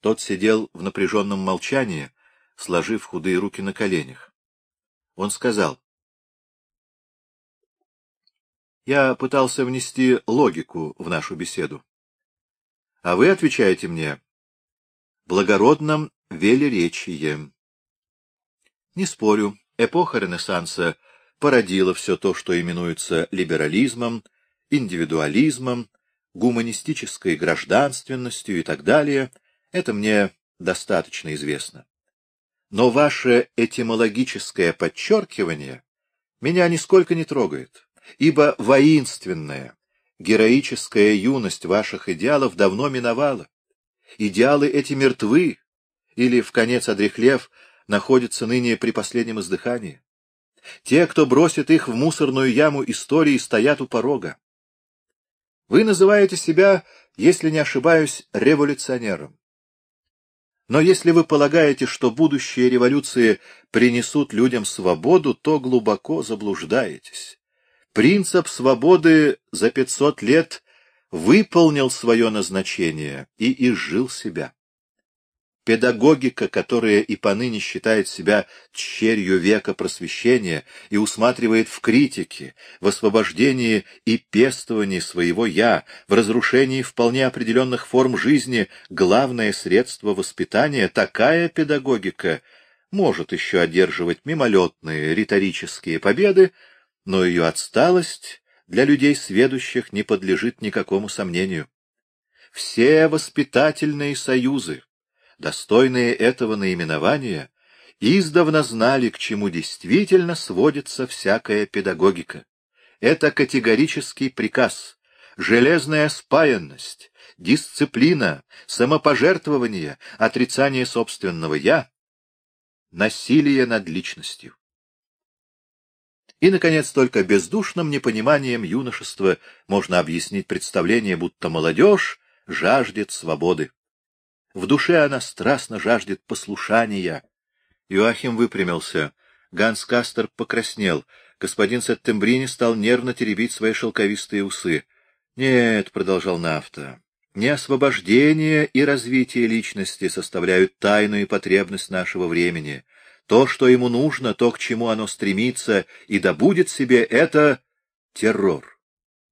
Тот сидел в напряженном молчании, сложив худые руки на коленях. Он сказал: «Я пытался внести логику в нашу беседу. А вы отвечаете мне благородным велеречием. Не спорю, эпоха Ренессанса породила все то, что именуется либерализмом, индивидуализмом, гуманистической гражданственностью и так далее. Это мне достаточно известно. Но ваше этимологическое подчеркивание меня нисколько не трогает, ибо воинственная, героическая юность ваших идеалов давно миновала. Идеалы эти мертвы, или, вконец одряхлев, находятся ныне при последнем издыхании. Те, кто бросит их в мусорную яму истории, стоят у порога. Вы называете себя, если не ошибаюсь, революционером. Но если вы полагаете, что будущие революции принесут людям свободу, то глубоко заблуждаетесь. Принцип свободы за 500 лет выполнил свое назначение и изжил себя. Педагогика, которая и поныне считает себя тщерью века просвещения и усматривает в критике, в освобождении и пестовании своего «я», в разрушении вполне определенных форм жизни главное средство воспитания, такая педагогика может еще одерживать мимолетные риторические победы, но ее отсталость для людей сведущих не подлежит никакому сомнению. Все воспитательные союзы, достойные этого наименования, издавна знали, к чему действительно сводится всякая педагогика. Это категорический приказ, железная спаянность, дисциплина, самопожертвование, отрицание собственного «я», насилие над личностью. И, наконец, только бездушным непониманием юношества можно объяснить представление, будто молодежь жаждет свободы. В душе она страстно жаждет послушания. Иоахим выпрямился. Ганс Кастер покраснел. Господин Сеттембрини стал нервно теребить свои шелковистые усы. — Нет, — продолжал Нафта, — не освобождение и развитие личности составляют тайную потребность нашего времени. То, что ему нужно, то, к чему оно стремится и добудет себе, — это террор.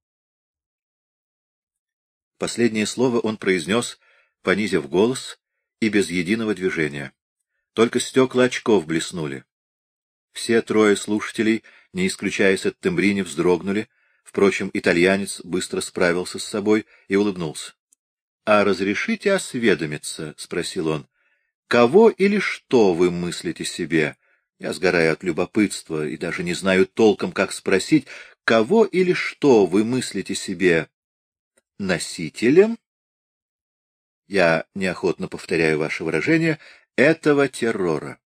Последнее слово он произнес, понизив голос и без единого движения. Только стекла очков блеснули. Все трое слушателей, не исключая Сеттембрини, вздрогнули. Впрочем, итальянец быстро справился с собой и улыбнулся. — А разрешите осведомиться? — спросил он. — Кого или что вы мыслите себе? Я сгораю от любопытства и даже не знаю толком, как спросить. Кого или что вы мыслите себе носителем? Я неохотно повторяю ваше выражение, этого террора.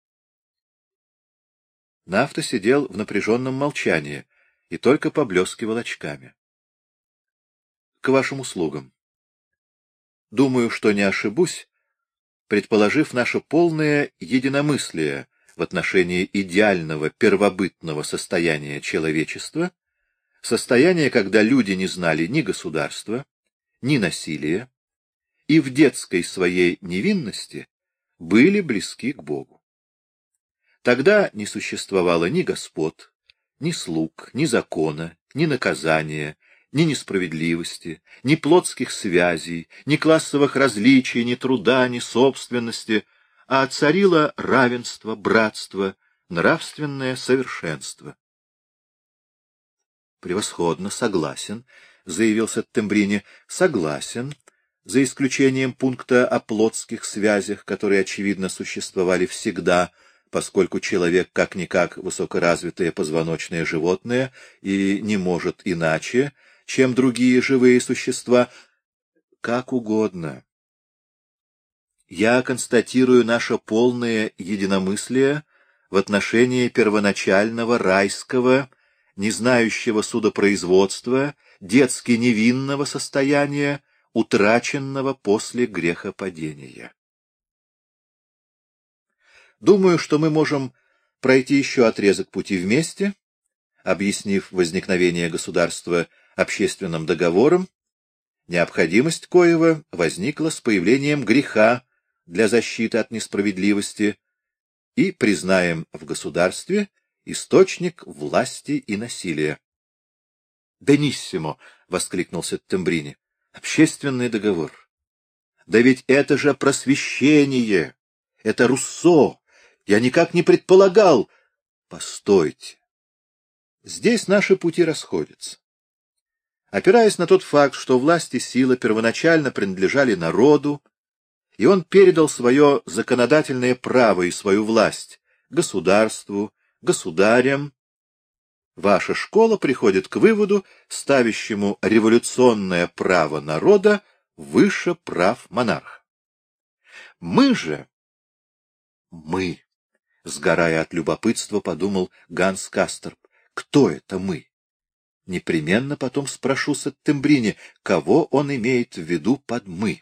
Нафта сидел в напряженном молчании и только поблескивал очками. — К вашим услугам. Думаю, что не ошибусь, предположив наше полное единомыслие в отношении идеального первобытного состояния человечества, состояния, когда люди не знали ни государства, ни насилия, и в детской своей невинности были близки к Богу. Тогда не существовало ни господ, ни слуг, ни закона, ни наказания, ни несправедливости, ни плотских связей, ни классовых различий, ни труда, ни собственности, а царило равенство, братство, нравственное совершенство. «Превосходно, согласен», — заявил Сеттембрини, — «согласен, за исключением пункта о плотских связях, которые, очевидно, существовали всегда, поскольку человек как-никак высокоразвитое позвоночное животное и не может иначе, чем другие живые существа, как угодно. Я констатирую наше полное единомыслие в отношении первоначального райского, не знающего судопроизводства, детски невинного состояния, утраченного после грехопадения. Думаю, что мы можем пройти еще отрезок пути вместе, объяснив возникновение государства общественным договором, необходимость коего возникла с появлением греха для защиты от несправедливости и признаем в государстве источник власти и насилия. «Бениссимо!» — воскликнул Сеттембрини. «Общественный договор! Да ведь это же просвещение! Это Руссо! Я никак не предполагал!» «Постойте! Здесь наши пути расходятся. Опираясь на тот факт, что власть и сила первоначально принадлежали народу, и он передал свое законодательное право и свою власть государству, государям, ваша школа приходит к выводу, ставящему революционное право народа выше прав монарха. Мы же, сгорая от любопытства, подумал Ганс Касторп, кто это мы? Непременно потом спрошу Сеттембрини, кого он имеет в виду под «мы».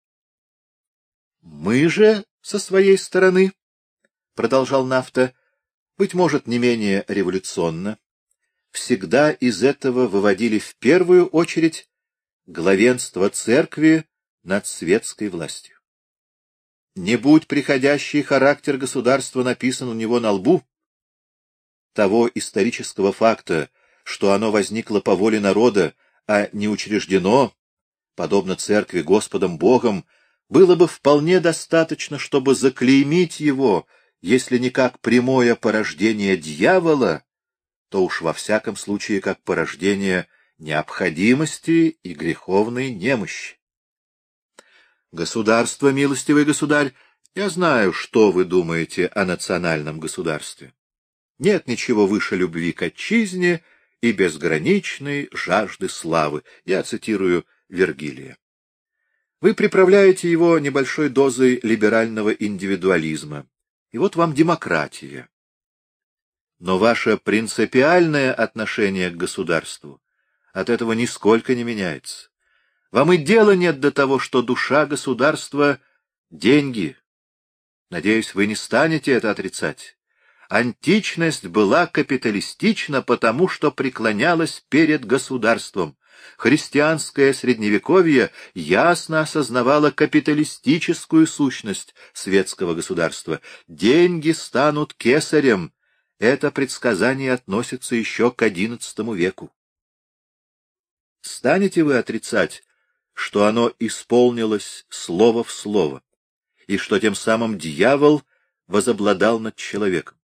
Мы же, со своей стороны, — продолжал Нафта, — быть может, не менее революционно, всегда из этого выводили в первую очередь главенство церкви над светской властью. Не будь приходящий характер государства написан у него на лбу, того исторического факта, что оно возникло по воле народа, а не учреждено, подобно церкви Господом Богом, было бы вполне достаточно, чтобы заклеймить его, если не как прямое порождение дьявола, то уж во всяком случае как порождение необходимости и греховной немощи. Государство, милостивый государь, я знаю, что вы думаете о национальном государстве. Нет ничего выше любви к отчизне и безграничной жажды славы. Я цитирую Вергилия. Вы приправляете его небольшой дозой либерального индивидуализма. И вот вам демократия. Но ваше принципиальное отношение к государству от этого нисколько не меняется. Вам и дела нет до того, что душа государства — деньги. Надеюсь, вы не станете это отрицать. Античность была капиталистична потому, что преклонялась перед государством. Христианское Средневековье ясно осознавало капиталистическую сущность светского государства. Деньги станут кесарем. Это предсказание относится еще к XI веку. Станете вы отрицать, что оно исполнилось слово в слово, и что тем самым дьявол возобладал над человеком?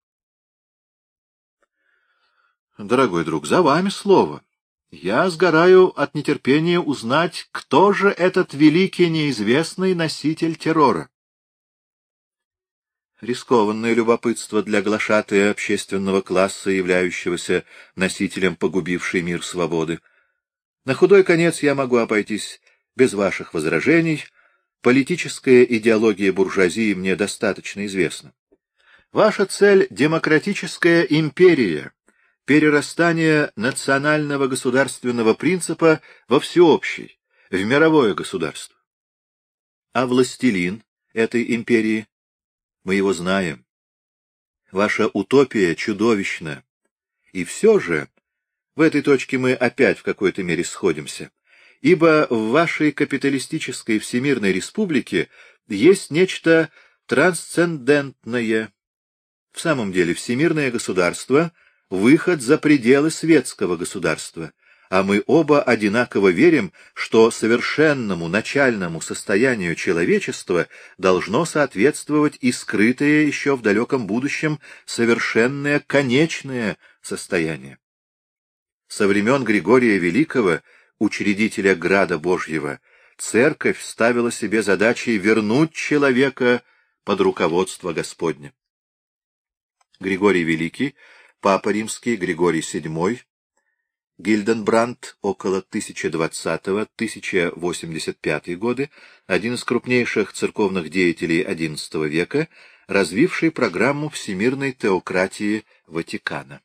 Дорогой друг, за вами слово. Я сгораю от нетерпения узнать, кто же этот великий неизвестный носитель террора. Рискованное любопытство для глашатая общественного класса, являющегося носителем погубившей мир свободы. На худой конец я могу обойтись без ваших возражений. Политическая идеология буржуазии мне достаточно известна. Ваша цель — демократическая империя, перерастание национального государственного принципа во всеобщий, в мировое государство. А властелин этой империи? Мы его знаем. Ваша утопия чудовищна. И все же, в этой точке мы опять в какой-то мере сходимся, ибо в вашей капиталистической всемирной республике есть нечто трансцендентное. В самом деле, всемирное государство — выход за пределы светского государства, а мы оба одинаково верим, что совершенному начальному состоянию человечества должно соответствовать и скрытое еще в далеком будущем совершенное конечное состояние. Со времен Григория Великого, учредителя Града Божьего, Церковь ставила себе задачей вернуть человека под руководство Господне. Григорий Великий, Папа Римский Григорий VII, Гильденбранд, около 1020-1085 годы, один из крупнейших церковных деятелей XI века, развивший программу всемирной теократии Ватикана.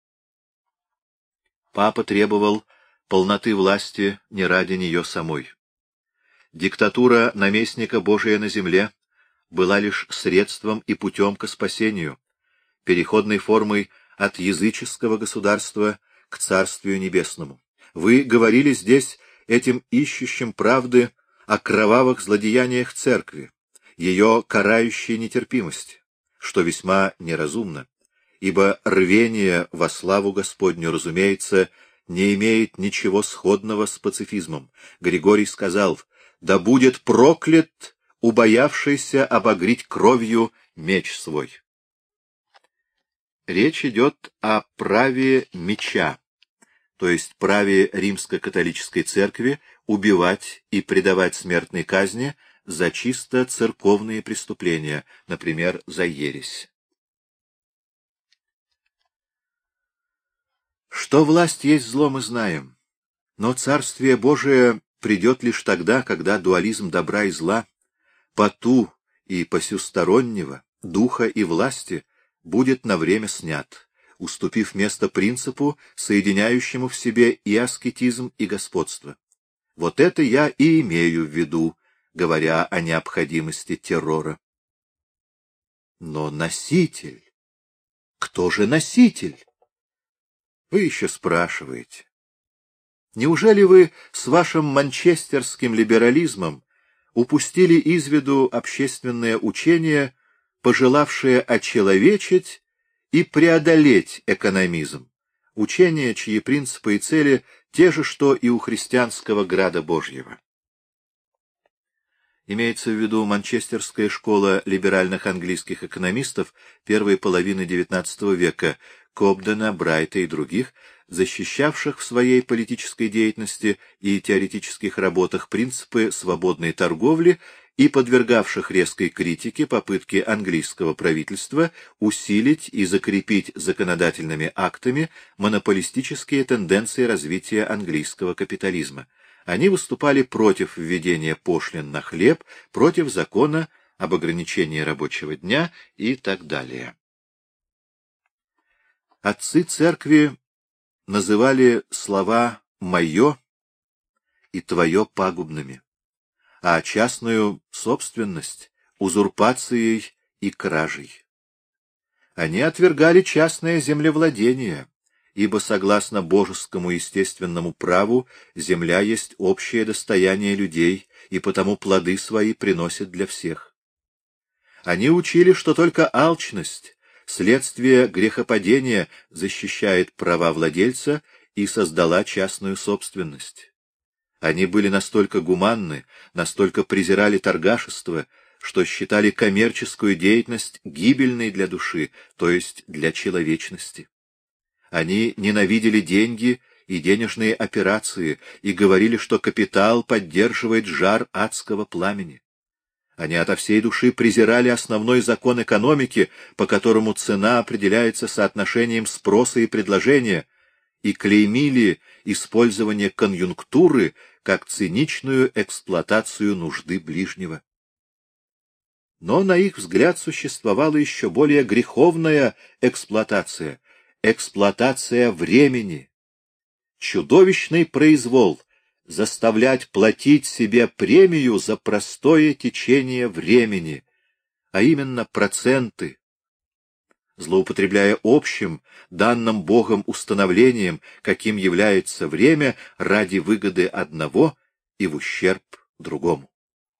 Папа требовал полноты власти не ради нее самой. Диктатура наместника Божия на земле была лишь средством и путем к спасению, переходной формой от языческого государства к Царствию Небесному. Вы говорили здесь этим ищущим правды о кровавых злодеяниях церкви ее карающей нетерпимости, что весьма неразумно, ибо рвение во славу Господню, разумеется, не имеет ничего сходного с пацифизмом. Григорий сказал: «Да будет проклят убоявшийся обогреть кровью меч свой». Речь идет о праве меча, то есть праве римско-католической церкви убивать и предавать смертной казни за чисто церковные преступления, например, за ересь. Что власть есть зло, мы знаем, но Царствие Божие придет лишь тогда, когда дуализм добра и зла, поту и посюстороннего, духа и власти будет на время снят, уступив место принципу, соединяющему в себе и аскетизм, и господство. Вот это я и имею в виду, говоря о необходимости террора. Но носитель? Кто же носитель? Вы еще спрашиваете. Неужели вы с вашим манчестерским либерализмом упустили из виду общественное учение, пожелавшее очеловечить и преодолеть экономизм, учение, чьи принципы и цели те же, что и у христианского града Божьего? Имеется в виду манчестерская школа либеральных английских экономистов первой половины XIX века, Кобдена, Брайта и других, защищавших в своей политической деятельности и теоретических работах принципы свободной торговли и подвергавших резкой критике попытки английского правительства усилить и закрепить законодательными актами монополистические тенденции развития английского капитализма. Они выступали против введения пошлин на хлеб, против закона об ограничении рабочего дня и так далее. Отцы церкви называли слова «моё» и «твоё» пагубными, а частную собственность — узурпацией и кражей. Они отвергали частное землевладение, ибо, согласно божескому естественному праву, земля есть общее достояние людей, и потому плоды свои приносит для всех. Они учили, что только алчность, следствие грехопадения, защищает права владельца и создала частную собственность. Они были настолько гуманны, настолько презирали торгашество, что считали коммерческую деятельность гибельной для души, то есть для человечности. Они ненавидели деньги и денежные операции и говорили, что капитал поддерживает жар адского пламени. Они ото всей души презирали основной закон экономики, по которому цена определяется соотношением спроса и предложения, и клеймили использование конъюнктуры как циничную эксплуатацию нужды ближнего. Но, на их взгляд, существовала еще более греховная эксплуатация — эксплуатация времени. Чудовищный произвол заставлять платить себе премию за простое течение времени, а именно проценты, злоупотребляя общим, данным Богом установлением, каким является время, ради выгоды одного и в ущерб другому.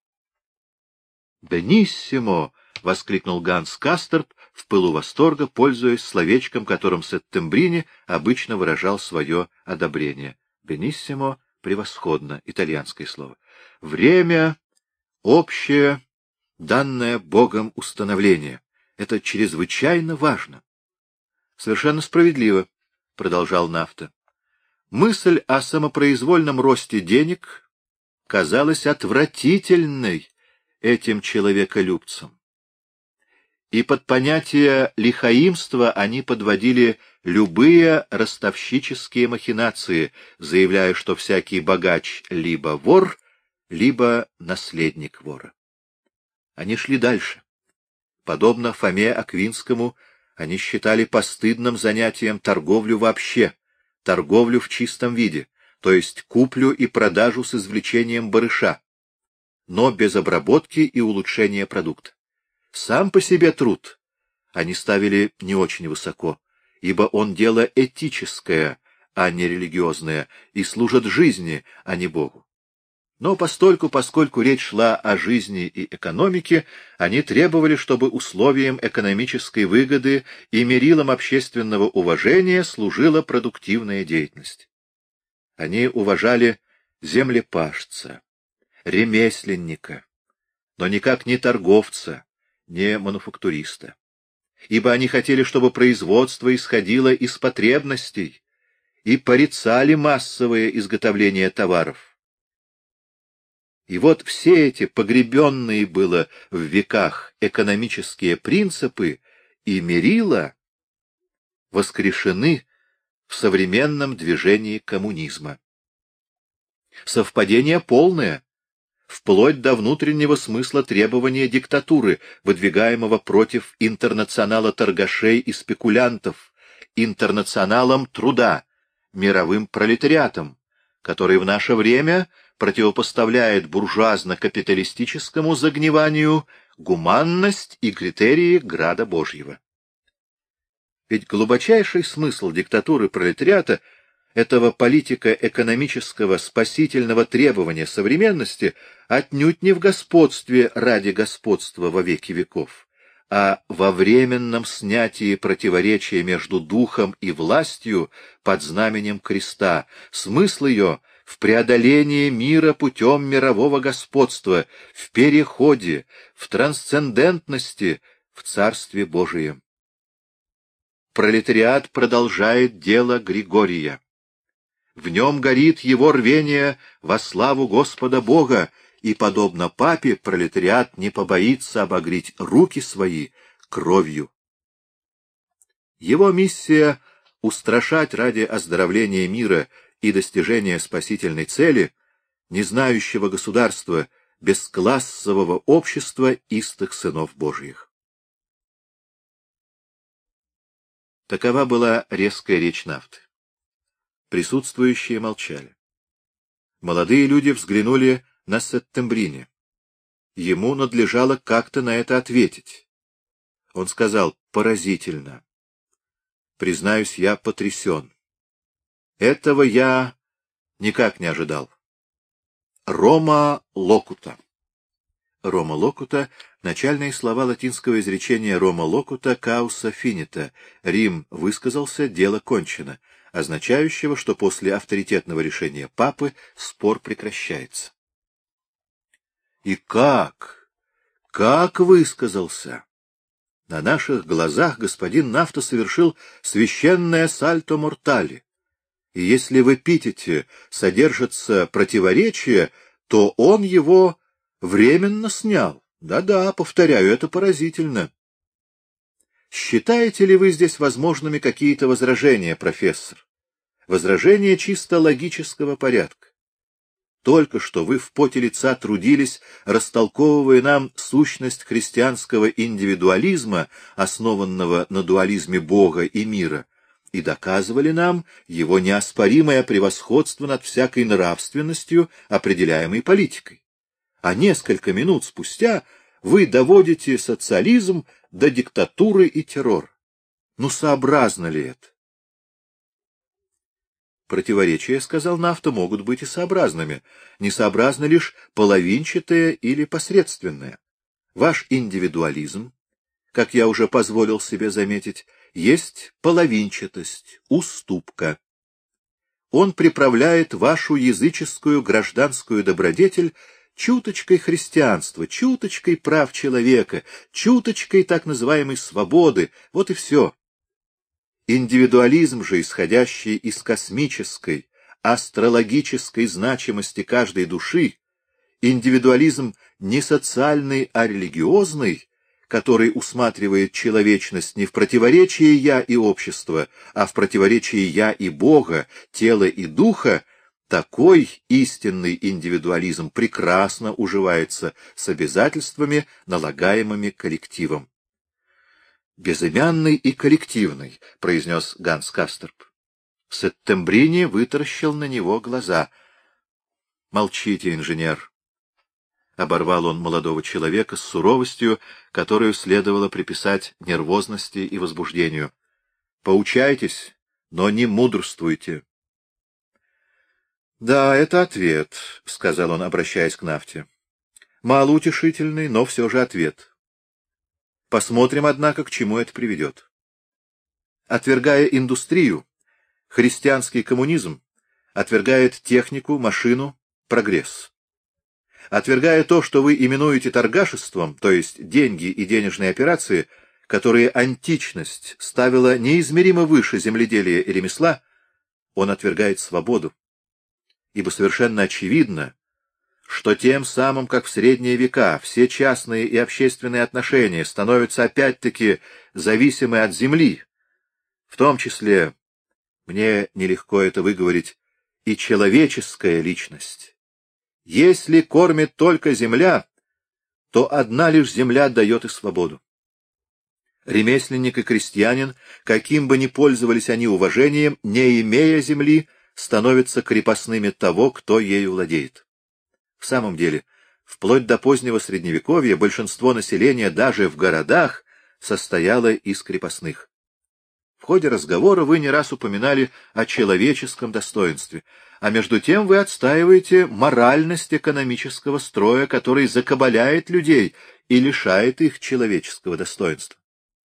«Бениссимо!» — воскликнул Ганс Кастерт в пылу восторга, пользуясь словечком, которым Сеттембрини обычно выражал свое одобрение. «Бениссимо» — превосходно, итальянское слово. «Время общее, данное Богом установление. Это чрезвычайно важно». «Совершенно справедливо», — продолжал Нафта. «Мысль о самопроизвольном росте денег казалась отвратительной этим человеколюбцам. И под понятие лихаимства они подводили любые ростовщические махинации, заявляя, что всякий богач либо вор, либо наследник вора. Они шли дальше. Подобно Фоме Аквинскому, они считали постыдным занятием торговлю вообще, торговлю в чистом виде, то есть куплю и продажу с извлечением барыша, но без обработки и улучшения продукта. Сам по себе труд они ставили не очень высоко, ибо он дело этическое, а не религиозное, и служит жизни, а не Богу. Но поскольку речь шла о жизни и экономике, они требовали, чтобы условием экономической выгоды и мерилом общественного уважения служила продуктивная деятельность. Они уважали землепашца, ремесленника, но никак не торговца, не мануфактуриста, ибо они хотели, чтобы производство исходило из потребностей и порицали массовое изготовление товаров. И вот все эти погребенные было в веках экономические принципы и мерила воскрешены в современном движении коммунизма. Совпадение полное, вплоть до внутреннего смысла требования диктатуры, выдвигаемого против интернационала торгашей и спекулянтов, интернационалом труда, мировым пролетариатом, который в наше время противопоставляет буржуазно-капиталистическому загниванию гуманность и критерии града Божьего. Ведь глубочайший смысл диктатуры пролетариата, этого политико-экономического спасительного требования современности, отнюдь не в господстве ради господства во веки веков, а во временном снятии противоречия между духом и властью под знаменем креста. Смысл ее — в преодолении мира путем мирового господства, в переходе, в трансцендентности, в Царстве Божием. Пролетариат продолжает дело Григория. В нем горит его рвение во славу Господа Бога, и, подобно папе, пролетариат не побоится обогреть руки свои кровью. Его миссия — устрашать ради оздоровления мира и достижения спасительной цели, не знающего государства, бесклассового общества истых сынов Божиих. Такова была резкая речь Нафты. Присутствующие молчали. Молодые люди взглянули на Сеттембрини. Ему надлежало как-то на это ответить. Он сказал: поразительно. Признаюсь, я потрясен. Этого я никак не ожидал. Рома локута. Рома локута — начальные слова латинского изречения Рома локута causa finita. Рим высказался, дело кончено, означающего, что после авторитетного решения папы спор прекращается. И как высказался? На наших глазах господин Нафта совершил священное сальто мортале. И если в эпитете содержится противоречие, то он его временно снял. Да-да, повторяю, это поразительно. Считаете ли вы здесь возможными какие-то возражения, профессор? Возражения чисто логического порядка. Только что вы в поте лица трудились, растолковывая нам сущность христианского индивидуализма, основанного на дуализме Бога и мира, и доказывали нам его неоспоримое превосходство над всякой нравственностью, определяемой политикой. А несколько минут спустя вы доводите социализм до диктатуры и террора. Ну, сообразно ли это? Противоречия, сказал Нафта, могут быть и сообразными. Несообразно лишь половинчатое или посредственное. Ваш индивидуализм, как я уже позволил себе заметить, есть половинчатость, уступка. Он приправляет вашу языческую гражданскую добродетель чуточкой христианства, чуточкой прав человека, чуточкой так называемой свободы. Вот и все. Индивидуализм же, исходящий из космической, астрологической значимости каждой души, индивидуализм не социальный, а религиозный, который усматривает человечность не в противоречии «я» и общества, а в противоречии «я» и Бога, тела и духа, такой истинный индивидуализм прекрасно уживается с обязательствами, налагаемыми коллективом. «Безымянный и коллективный», — произнес Ганс Касторп. Сеттембрини вытаращил на него глаза. «Молчите, инженер», — оборвал он молодого человека с суровостью, которую следовало приписать нервозности и возбуждению. «Поучайтесь, но не мудрствуйте». — Да, это ответ, — сказал он, обращаясь к Нафте. — Малоутешительный, но все же ответ. Посмотрим, однако, к чему это приведет. Отвергая индустрию, христианский коммунизм отвергает технику, машину, прогресс. Отвергая то, что вы именуете торгашеством, то есть деньги и денежные операции, которые античность ставила неизмеримо выше земледелия и ремесла, он отвергает свободу. Ибо совершенно очевидно, что тем самым, как в средние века, все частные и общественные отношения становятся опять-таки зависимы от земли, в том числе, мне нелегко это выговорить, и человеческая личность. Если кормит только земля, то одна лишь земля дает и свободу. Ремесленник и крестьянин, каким бы ни пользовались они уважением, не имея земли, становятся крепостными того, кто ею владеет. В самом деле, вплоть до позднего Средневековья большинство населения даже в городах состояло из крепостных. В ходе разговора вы не раз упоминали о человеческом достоинстве, а между тем вы отстаиваете моральность экономического строя, который закабаляет людей и лишает их человеческого достоинства.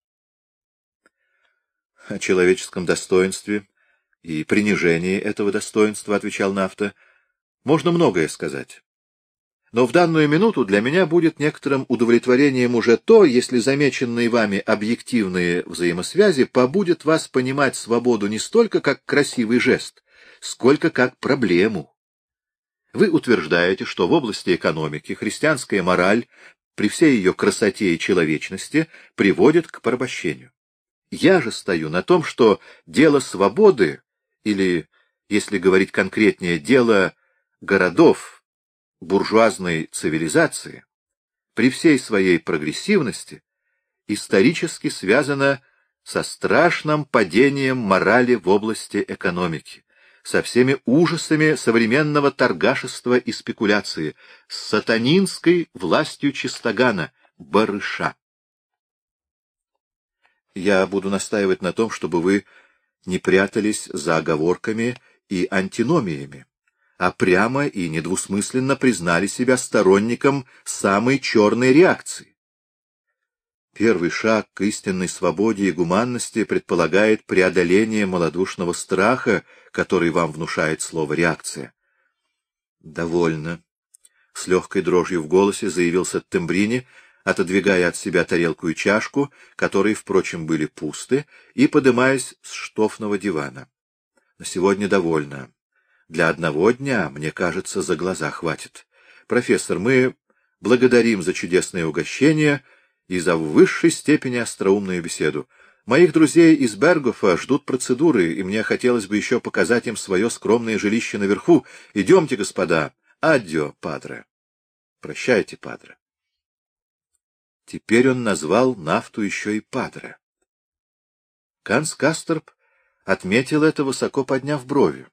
О человеческом достоинстве и принижении этого достоинства, — отвечал Нафта, — можно многое сказать. Но в данную минуту для меня будет некоторым удовлетворением уже то, если замеченные вами объективные взаимосвязи побудят вас понимать свободу не столько как красивый жест, сколько как проблему. Вы утверждаете, что в области экономики христианская мораль, при всей ее красоте и человечности, приводит к порабощению. Я же стою на том, что дело свободы, или, если говорить конкретнее, дело городов, буржуазной цивилизации, при всей своей прогрессивности, исторически связано со страшным падением морали в области экономики, со всеми ужасами современного торгашества и спекуляции, с сатанинской властью чистогана, барыша. Я буду настаивать на том, чтобы вы не прятались за оговорками и антиномиями, а прямо и недвусмысленно признали себя сторонником самой черной реакции. Первый шаг к истинной свободе и гуманности предполагает преодоление малодушного страха, который вам внушает слово «реакция». «Довольно», — с легкой дрожью в голосе заявил Сеттембрини, отодвигая от себя тарелку и чашку, которые, впрочем, были пусты, и подымаясь с штофного дивана. «На сегодня довольно. Для одного дня, мне кажется, за глаза хватит. Профессор, мы благодарим за чудесное угощение и за в высшей степени остроумную беседу. Моих друзей из Бергофа ждут процедуры, и мне хотелось бы еще показать им свое скромное жилище наверху. Идемте, господа. Аддио, падре». «Прощайте, падре». Теперь он назвал Нафту еще и падре. Ганс Касторп отметил это, высоко подняв брови.